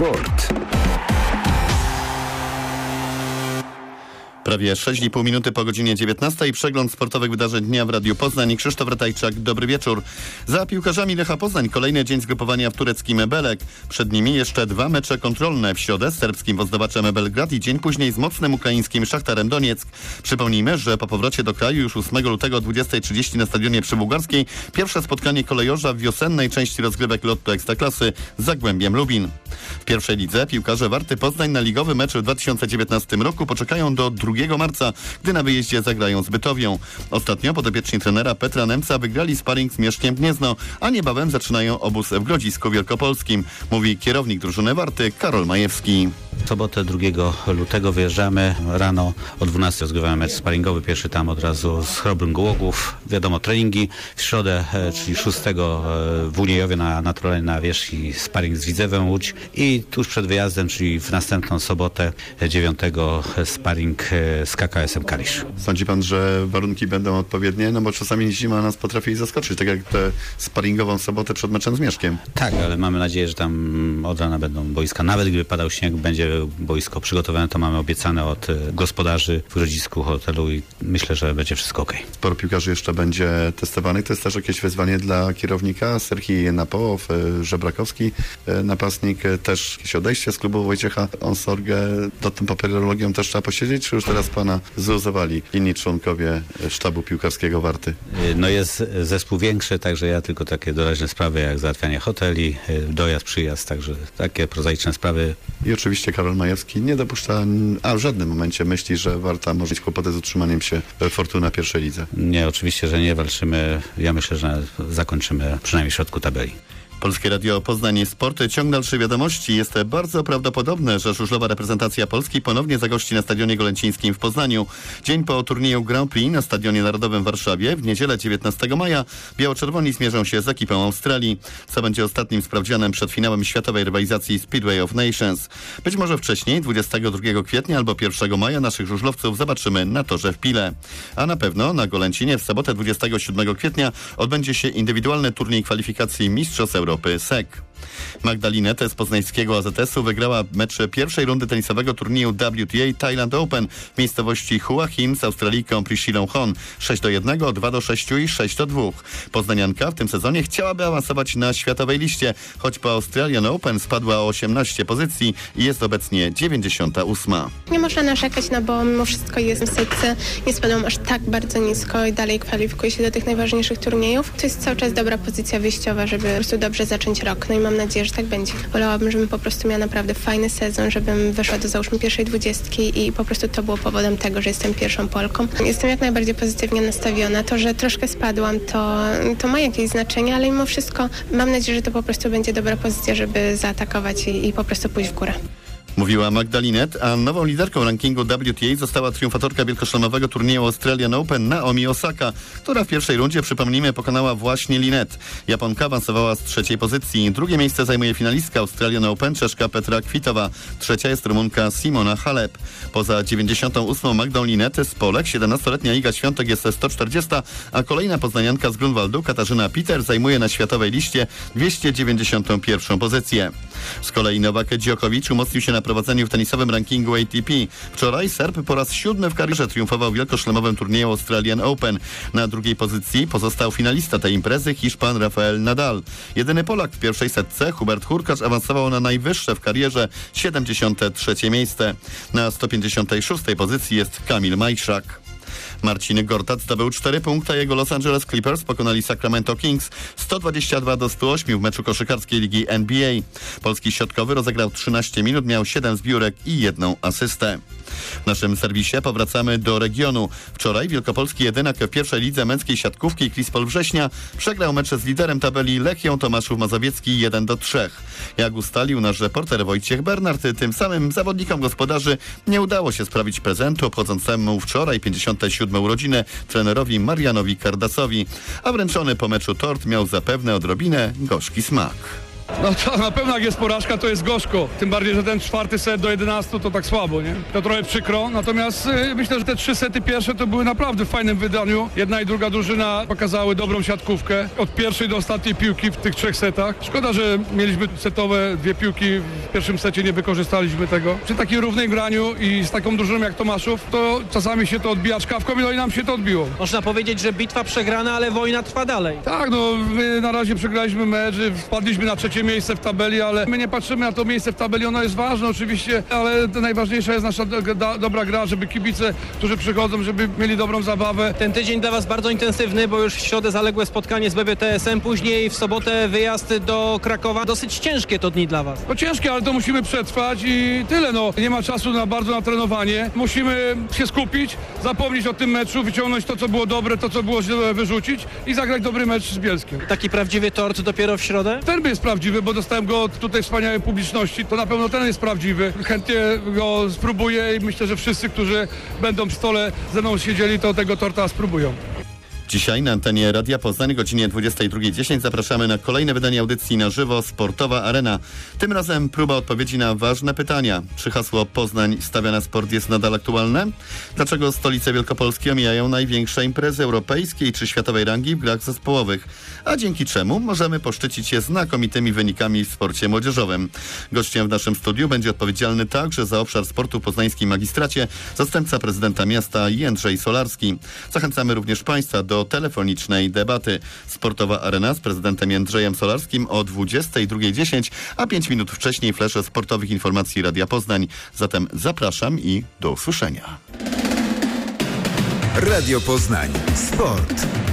Sport. Prawie 6,5 minuty po godzinie 19. Przegląd sportowych wydarzeń dnia w Radiu Poznań. Krzysztof Ratajczak, dobry wieczór. Za piłkarzami Lecha Poznań kolejny dzień zgrupowania w tureckim Belek. Przed nimi jeszcze 2 mecze kontrolne. W środę z serbskim Wozdobaczem Belgrad i dzień później z mocnym ukraińskim Szachtarem Donieck. Przypomnijmy, że po powrocie do kraju już 8 lutego o 20:30 na stadionie przy Bułgarskiej pierwsze spotkanie kolejorza w wiosennej części rozgrywek Lotto Ekstraklasy z Zagłębiem Lubin. W pierwszej lidze piłkarze Warty Poznań na ligowy mecz w 2019 roku poczekają do 2 marca, gdy na wyjeździe zagrają z Bytowią. Ostatnio podopieczni trenera Petra Nemca wygrali sparring z Mieszkiem Gniezno, a niebawem zaczynają obóz w Grodzisku Wielkopolskim, mówi kierownik drużyny Warty Karol Majewski. W sobotę 2 lutego wyjeżdżamy. Rano o 12 rozgrywamy mecz sparingowy. Pierwszy tam od razu z Chrobrym Głogów. Wiadomo, treningi. W środę, czyli 6 w Uniejowie na naturalnej nawierzchni sparing z Widzewem Łódź. I tuż przed wyjazdem, czyli w następną sobotę 9 sparing z KKS-em Kalisz. Sądzi pan, że warunki będą odpowiednie? No bo czasami zima nas potrafi zaskoczyć, tak jak tę sparingową sobotę przed meczem z Mieszkiem. Tak, ale mamy nadzieję, że tam od rana będą boiska. Nawet gdyby padał śnieg, będzie boisko przygotowane, to mamy obiecane od gospodarzy w Grodzisku hotelu i myślę, że będzie wszystko okej. Sporo piłkarzy jeszcze będzie testowanych. To jest też jakieś wyzwanie dla kierownika. Serhii Napołow, Żebrakowski, napastnik, też jakieś odejście z klubu Wojciecha Onsorgę. Nad tą papierologią też trzeba posiedzieć, czy już teraz pana zluzowali inni członkowie sztabu piłkarskiego Warty? No jest zespół większy, także ja tylko takie doraźne sprawy jak załatwianie hoteli, dojazd, przyjazd, także takie prozaiczne sprawy. I oczywiście Karol Majewski nie dopuszcza w żadnym momencie myśli, że Warta może mieć kłopoty z utrzymaniem się Fortuna pierwszej lidze. Nie, oczywiście, że nie walczymy. Ja myślę, że zakończymy przynajmniej w środku tabeli. Polskie Radio Poznań Sporty. Ciąg dalszych wiadomości. Jest bardzo prawdopodobne, że żużlowa reprezentacja Polski ponownie zagości na Stadionie Golęcińskim w Poznaniu. Dzień po turnieju Grand Prix na Stadionie Narodowym w Warszawie w niedzielę 19 maja biało-czerwoni zmierzą się z ekipą Australii, co będzie ostatnim sprawdzianem przed finałem światowej rywalizacji Speedway of Nations. Być może wcześniej, 22 kwietnia albo 1 maja naszych żużlowców zobaczymy na torze w Pile. A na pewno na Golęcinie w sobotę 27 kwietnia odbędzie się indywidualny turniej kwalifikacji Mistrzostw Europy SEC. Magda z poznańskiego AZS-u wygrała mecz pierwszej rundy tenisowego turnieju WTA Thailand Open w miejscowości Hua Hin z Australijką Priscillą Hon 6-1, 2-6 i 6-2. Poznanianka w tym sezonie chciałaby awansować na światowej liście, choć po Australian Open spadła o 18 pozycji i jest obecnie 98. Nie można narzekać, bo mimo wszystko jest w setce, nie spadłam aż tak bardzo nisko i dalej kwalifikuję się do tych najważniejszych turniejów. To jest cały czas dobra pozycja wyjściowa, żeby po prostu dobrze zacząć rok. No i mam nadzieję, że tak będzie. Wolałabym, żebym po prostu miała naprawdę fajny sezon, żebym weszła do załóżmy pierwszej 20 i po prostu to było powodem tego, że jestem pierwszą Polką. Jestem jak najbardziej pozytywnie nastawiona. To, że troszkę spadłam, to ma jakieś znaczenie, ale mimo wszystko mam nadzieję, że to po prostu będzie dobra pozycja, żeby zaatakować i po prostu pójść w górę. Mówiła Magda Linette, a nową liderką rankingu WTA została triumfatorka wielkoszlemowego turnieju Australian Open Naomi Osaka, która w pierwszej rundzie, przypomnijmy, pokonała właśnie Linette. Japonka awansowała z 3. pozycji. Drugie miejsce zajmuje finalistka Australian Open Czeszka Petra Kvitova. Trzecia jest Rumunka Simona Halep. Poza 98. Magdą Linette z Polek 17-letnia Iga Świątek jest 140, a kolejna poznanianka z Grunwaldu Katarzyna Peter zajmuje na światowej liście 291. pozycję. Z kolei Nowak Djokovic umocnił się na prowadzeniu w tenisowym rankingu ATP. Wczoraj Serb po raz 7 w karierze triumfował w wielkoszlemowym turnieju Australian Open. Na drugiej pozycji pozostał finalista tej imprezy Hiszpan Rafael Nadal. Jedyny Polak w pierwszej setce, Hubert Hurkacz, awansował na najwyższe w karierze 73. miejsce. Na 156. pozycji jest Kamil Majszak. Marcin Gortat zdobył 4 punkty, a jego Los Angeles Clippers pokonali Sacramento Kings 122-108 w meczu koszykarskiej ligi NBA. Polski środkowy rozegrał 13 minut, miał 7 zbiórek i 1 asystę. W naszym serwisie powracamy do regionu. Wczoraj wielkopolski jedynak w pierwszej lidze męskiej siatkówki Krispol Września przegrał mecz z liderem tabeli Lechią Tomaszów Mazowiecki 1-3. Jak ustalił nasz reporter Wojciech Bernard, tym samym zawodnikom gospodarzy nie udało się sprawić prezentu obchodzącemu wczoraj 57 urodziny trenerowi Marianowi Kardasowi, a wręczony po meczu tort miał zapewne odrobinę gorzki smak. No to na pewno jak jest porażka, to jest gorzko. Tym bardziej, że ten 4. set do 11 to tak słabo, nie? To trochę przykro. Natomiast myślę, że te 3 sety pierwsze to były naprawdę w fajnym wydaniu. Jedna i druga drużyna pokazały dobrą siatkówkę. Od pierwszej do ostatniej piłki w tych 3 setach. Szkoda, że mieliśmy setowe 2 piłki. W pierwszym secie nie wykorzystaliśmy tego. Przy takim równym graniu i z taką drużyną jak Tomaszów, to czasami się to odbija czkawką, no i nam się to odbiło. Można powiedzieć, że bitwa przegrana, ale wojna trwa dalej. Tak, no my na razie przegraliśmy mecz, wpadliśmy na 3. miejsce w tabeli, ale my nie patrzymy na to miejsce w tabeli, ono jest ważne oczywiście, ale najważniejsza jest nasza dobra gra, żeby kibice, którzy przychodzą, żeby mieli dobrą zabawę. Ten tydzień dla Was bardzo intensywny, bo już w środę zaległe spotkanie z BBTS-em, później w sobotę wyjazd do Krakowa. Dosyć ciężkie to dni dla Was. No ciężkie, ale to musimy przetrwać i tyle, no. Nie ma czasu na trenowanie. Musimy się skupić, zapomnieć o tym meczu, wyciągnąć to, co było dobre, to, co było źle, wyrzucić i zagrać dobry mecz z Bielskiem. Taki prawdziwy tort dopiero w środę? Ten jest prawdziwy, bo dostałem go od tutaj wspaniałej publiczności, to na pewno ten jest prawdziwy. Chętnie go spróbuję i myślę, że wszyscy, którzy będą przy stole ze mną siedzieli, to tego torta spróbują. Dzisiaj na antenie Radia Poznań, godzinie 22:10 zapraszamy na kolejne wydanie audycji na żywo Sportowa Arena. Tym razem próba odpowiedzi na ważne pytania. Czy hasło Poznań stawia na sport jest nadal aktualne? Dlaczego stolice Wielkopolski omijają największe imprezy europejskiej czy światowej rangi w grach zespołowych? A dzięki czemu możemy poszczycić się znakomitymi wynikami w sporcie młodzieżowym. Gościem w naszym studiu będzie odpowiedzialny także za obszar sportu w poznańskim magistracie zastępca prezydenta miasta Jędrzej Solarski. Zachęcamy również Państwa do telefonicznej debaty. Sportowa Arena z prezydentem Jędrzejem Solarskim o 22:10, a 5 minut wcześniej flesze sportowych informacji Radia Poznań. Zatem zapraszam i do usłyszenia. Radio Poznań. Sport.